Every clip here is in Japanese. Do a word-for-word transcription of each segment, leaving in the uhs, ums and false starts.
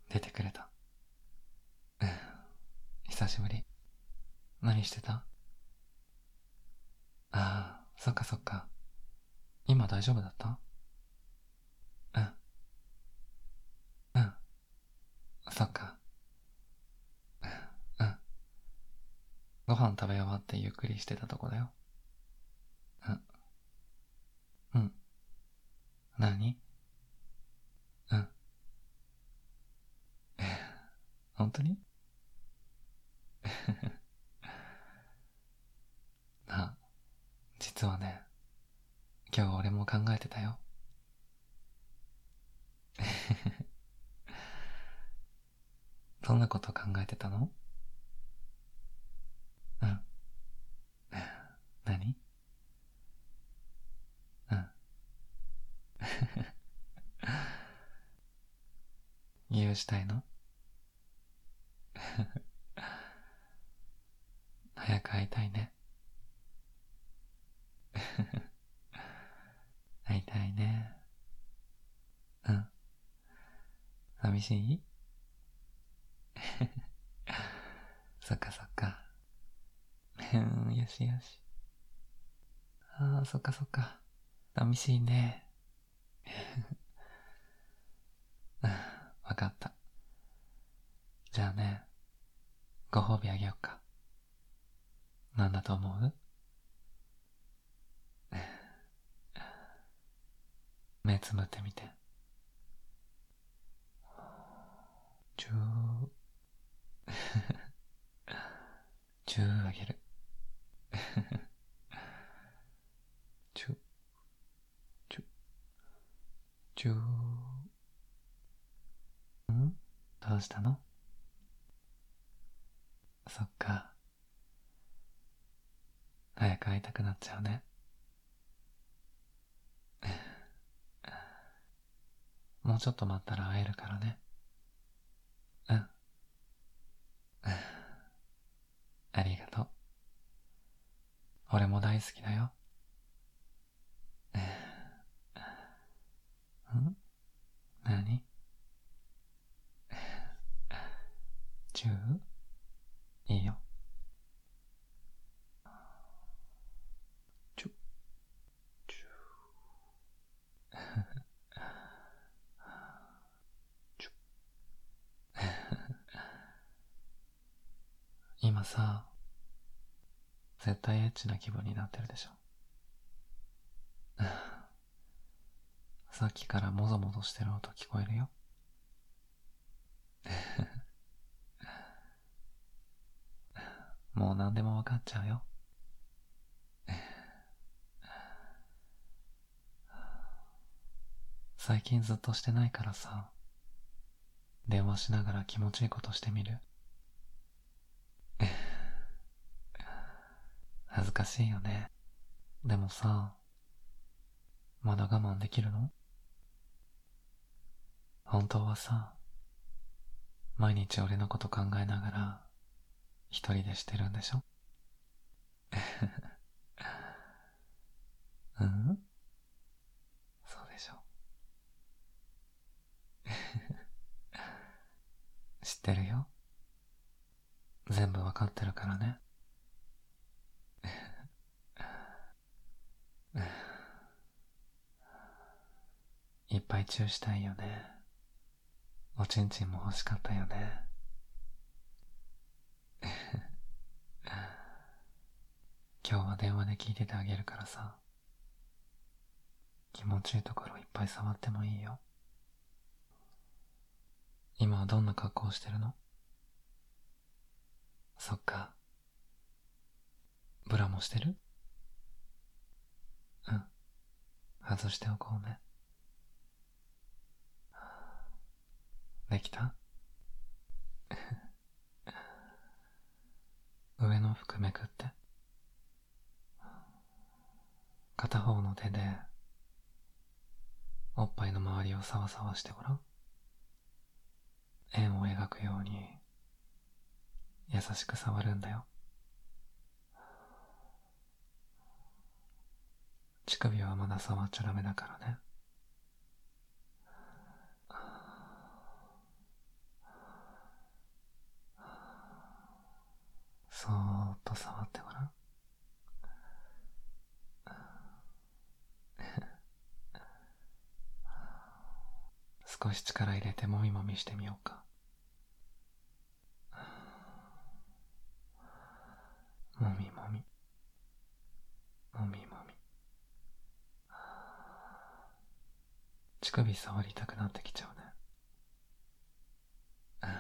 出てくれた。うん。久しぶり。何してた？ああ、そっかそっか。今大丈夫だった？うん、うん、そっか。うん。ご飯食べ終わってゆっくりしてたとこだよ。うん、うん。何？うん。本当に？あ、実はね、今日俺も考えてたよ。どんなこと考えてたの？うん。何？うん。言うしたいの？早く会いたいね。会いたいね。うん。寂しい？そっかそっか。うん、よしよし。ああ、そっかそっか。寂しいね。うん、わかった。じゃあね、ご褒美あげよっか。なんだと思う？目つむってみて。チュー、チューあげる。チュー、チュー、チュー。ん？どうしたの？そっか。早く会いたくなっちゃうね。もうちょっと待ったら会えるからね。うん。ありがとう。俺も大好きだよ。ん？何？チュー？いいよ。チュー、チュー、チュー。今さ、絶対エッチな気分になってるでしょ。さっきからもぞもぞしてる音聞こえるよ。もう何でもわかっちゃうよ。最近ずっとしてないからさ、電話しながら気持ちいいことしてみる？恥ずかしいよね。でもさ、まだ我慢できるの？本当はさ、毎日俺のこと考えながら、一人でしてるんでしょ？うん？そうでしょ。知ってるよ。全部わかってるからね。いっぱいチューしたいよね。おちんちんも欲しかったよね。今日は電話で聞いててあげるからさ、気持ちいいところいっぱい触ってもいいよ。今はどんな格好してるの？そっか。ブラもしてる？うん。外しておこうね。できた？上の服めくって。片方の手で、おっぱいの周りをサワサワしてごらん。円を描くように、優しく触るんだよ。乳首はまだ触っちゃダメだからね。 そーっと触ってごらん。少し力入れてもみもみしてみようか。もみもみもみもみ。乳首触りたくなってきちゃうね。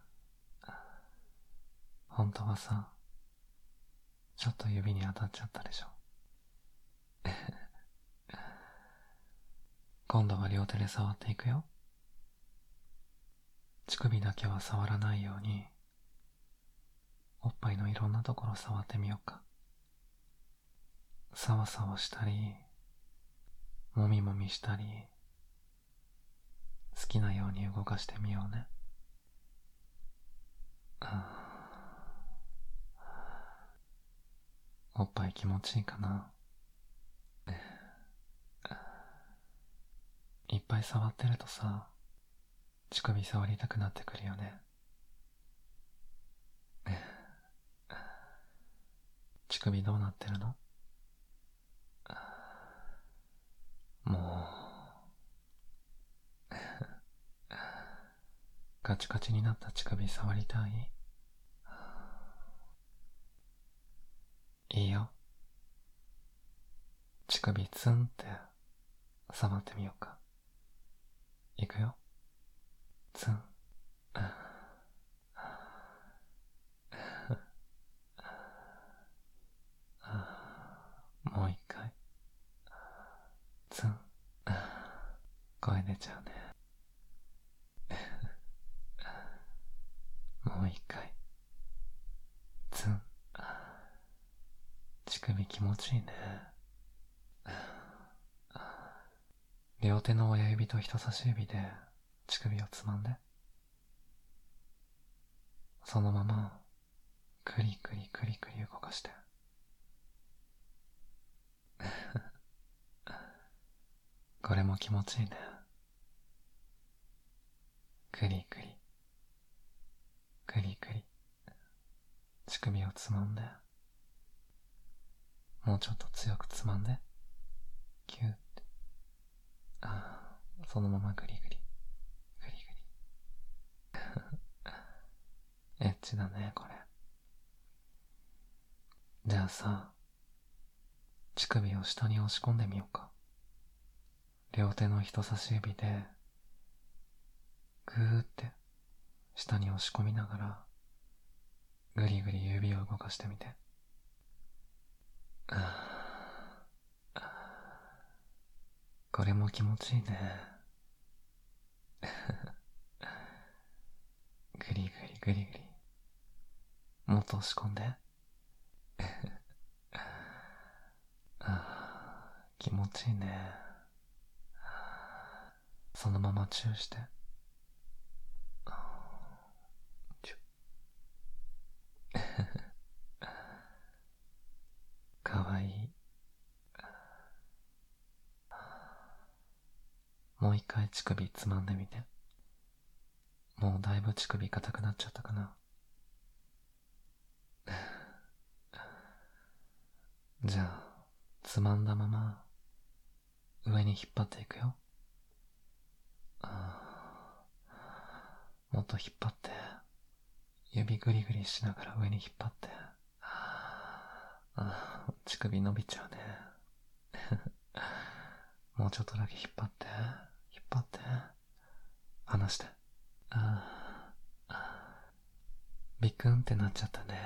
本当はさ、ちょっと指に当たっちゃったでしょ。今度は両手で触っていくよ。乳首だけは触らないように、おっぱいのいろんなところ触ってみようか。サワサワしたり、もみもみしたり、好きなように動かしてみようね。おっぱい気持ちいいかな。いっぱい触ってるとさ、乳首触りたくなってくるよね。乳首どうなってるの？もうカチカチになった乳首触りたい？いいよ。乳首ツンって触ってみようか。いくよ。ツン。もう一回。ツン。声出ちゃうね。もう一回。ツン。乳首気持ちいいね。両手の親指と人差し指で乳首をつまんで、そのままクリクリクリクリ動かして。これも気持ちいいね。クリクリクリクリ乳首をつまんで、もうちょっと強くつまんで、キューって。ああ、そのままグリグリグリグリ。エッチだね、これ。じゃあさ、乳首を下に押し込んでみようか。両手の人差し指でグーって下に押し込みながらグリグリ指を動かしてみて。これも気持ちいいね。グリグリグリグリ。もっと押し込んで。気持ちいいね。そのままチューして。かわいい。もう一回乳首つまんでみて。もうだいぶ乳首硬くなっちゃったかな。じゃあ、つまんだまま上に引っ張っていくよ。もっと引っ張って、指グリグリしながら上に引っ張って。ああ、乳首伸びちゃうね。もうちょっとだけ引っ張って、引っ張って、離して。ああ、ビクンってなっちゃったね。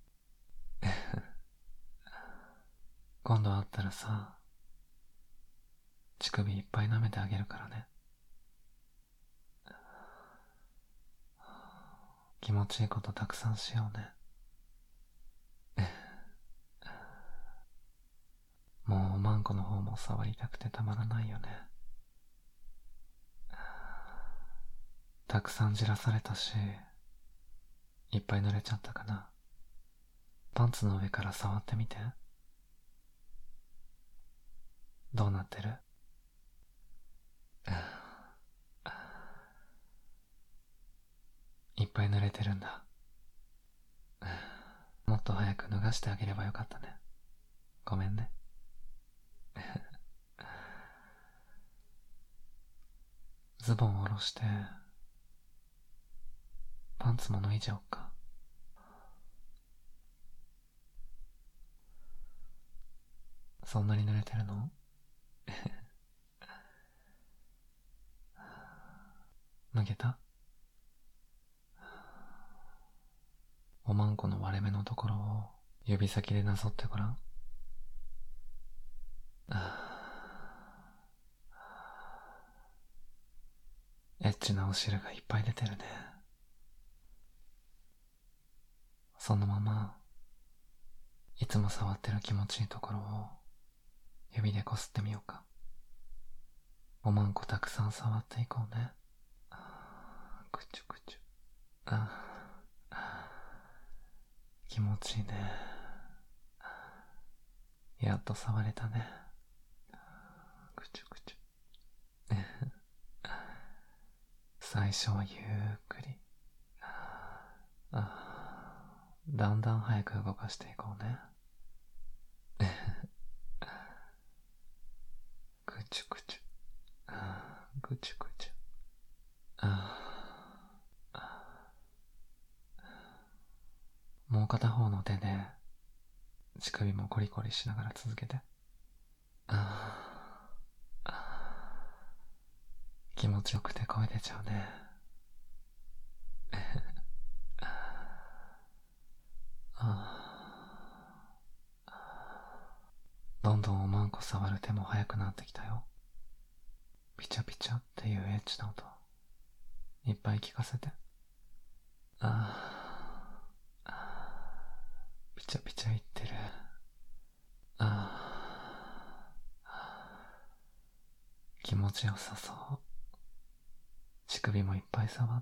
今度会ったらさ、乳首いっぱい舐めてあげるからね。気持ちいいことたくさんしようね。もうおまんこの方も触りたくてたまらないよね。たくさんじらされたし、いっぱい濡れちゃったかな。パンツの上から触ってみて。どうなってる？いっぱい濡れてるんだ。もっと早く脱がしてあげればよかったね。ごめんね。ズボンを下ろして、パンツも脱いじゃおっか。そんなに濡れてるの？脱げた？おまんこの割れ目のところを指先でなぞってごらん。エッチなお汁がいっぱい出てるね。そのままいつも触ってる気持ちいいところを指でこすってみようか。おまんこたくさん触っていこうね。くちゅくちゅ。ああ、気持ちいいね。やっと触れたね。くちゅくちゅ。最初はゆっくり、あだんだん早く動かしていこうね。くちゅくちゅ、くちゅくちゅ。もう片方の手で乳首もコリコリしながら続けて。あ気持ちよくて声出ちゃうね。どんどんおまんこ触る手も速くなってきたよ。ピチャピチャっていうエッチな音いっぱい聞かせて。ああ、ピチャピチャいってる。ああ、気持ちよさそう。乳首もいっぱい触って。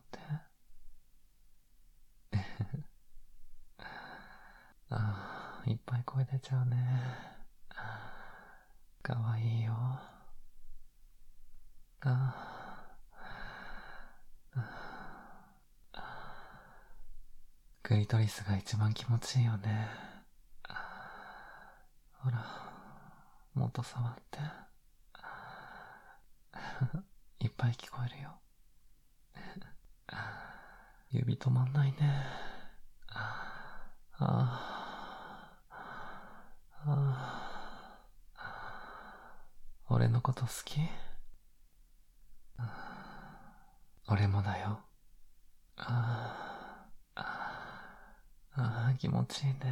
ああ、いっぱい声出ちゃうね。かわいいよ。あクリトリスが一番気持ちいいよね。ほら、もっと触って。いっぱい聞こえるよ。指止まんないね。あああ俺のこと好き？俺もだよ。あああ気持ちいいね。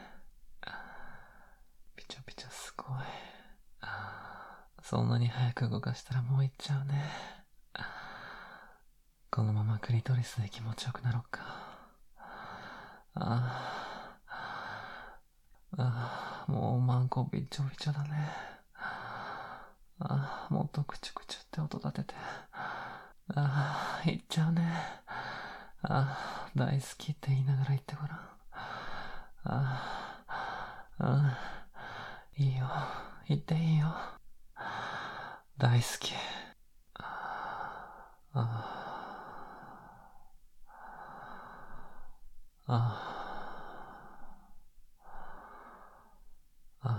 ピチャピチャすごい。そんなに早く動かしたらもう行っちゃうね。このままクリトリスで気持ちよくなろうか。ああもうおまんこびっちょびちょだね。あもっとクチュクチュって音立てて。ああ、言っちゃうね。ああ、大好きって言いながら言ってごらん。ああ、うん、いいよ。言っていいよ。大好き。ああ、ああ、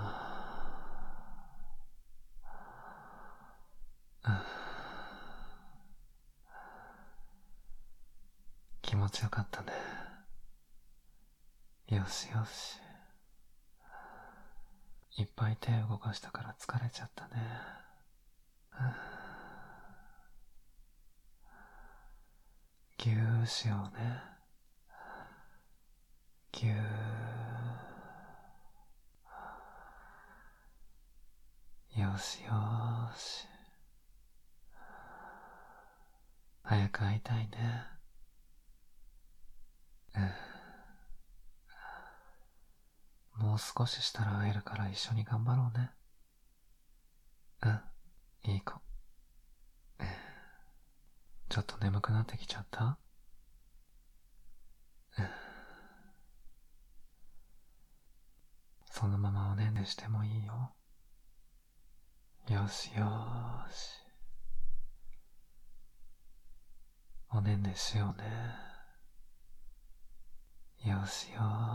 ああ、気持ちよかったね。よしよし。いっぱい手動かしたから疲れちゃったね。ぎゅーしようね。ぎゅー。よしよーし。早く会いたいね。もう少ししたら会えるから一緒に頑張ろうね。うん、いい子。ちょっと眠くなってきちゃった？そのままおねんねしてもいいよ。よしよーし。おねんねしようね。よしよ